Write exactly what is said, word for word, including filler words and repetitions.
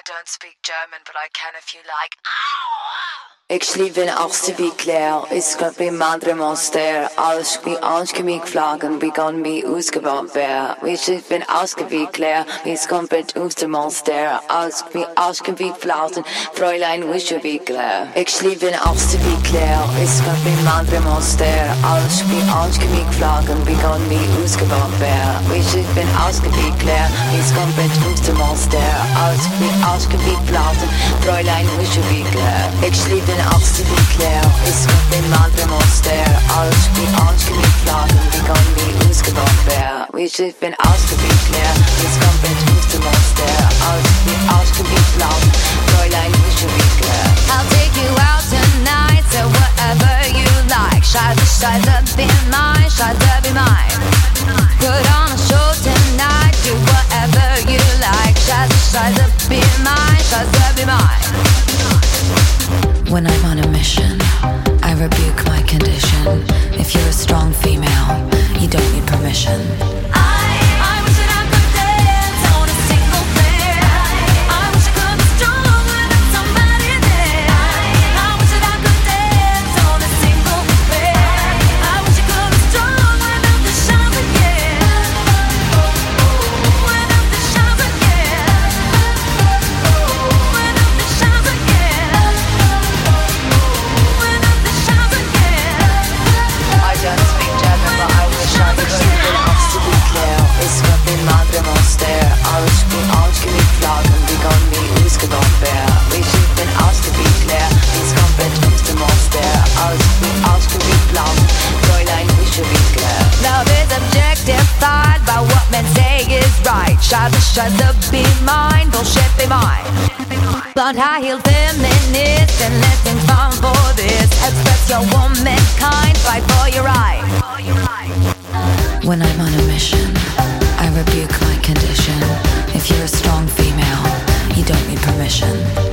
don't speak German, but I can if you like. Ik sliep in Achtste Claire, is got be madre monster, alles wie aanschemig vlagen, begon wie ausgebaut wer. We sliep in Achtste Claire, is komplett Oester monster, alles wie aanschemig vlagen, Fräulein wische wie Claire. Ik sliep in Achtste Claire, is got be madre monster, alles wie aanschemig vlagen, begon wie ausgebaut wer. We sliep in Achtste Claire, is komplett Oester monster, alles wie aanschemig vlagen, Fräulein wische wie Claire. Ik sliep in Achtste Claire, is got be madre monster, alles wie aanschemig vlagen, begon wie ausgebaut wer. We sliep in Achtste Claire, is komplett Oester monster, alles wie aanschemig vlagen, Fräulein wische wie Claire. I'll take you out tonight, so whatever you like. Scheiße, scheiße, be mine, scheiße, be mine. Put on a show tonight, do whatever you like. Scheiße, scheiße, be mine, scheiße, be mine. When I'm on a mission, I rebuke my condition. If you're a strong female, you don't need permission. I, I wish that I could dance on a single bed. I wish I could be strong without somebody there. I wish that I could dance on a single bed. I wish I could be strong without the shower, yeah. Without the shower, yeah. Without the shower, yeah. Without the shower, yeah. I don't speak German, but I wish I could. In Achtste Claire, is got be madre monster, alles wie aanschemig vlagen, begon wie ausgebaut wer. We sliep in Achtste Claire, is komplett Oester monster, alles wie aanschemig vlagen, Fräulein wische wie Claire. Love is objectified by what men say is right. Scheiße, scheiße, be mine, bullshit, be mine. Blonde high-heeled feminist and let things fun for this. Express your womankind, fight for your right. When I'm on a mission, I rebuke my condition. If you're a strong female, you don't need permission.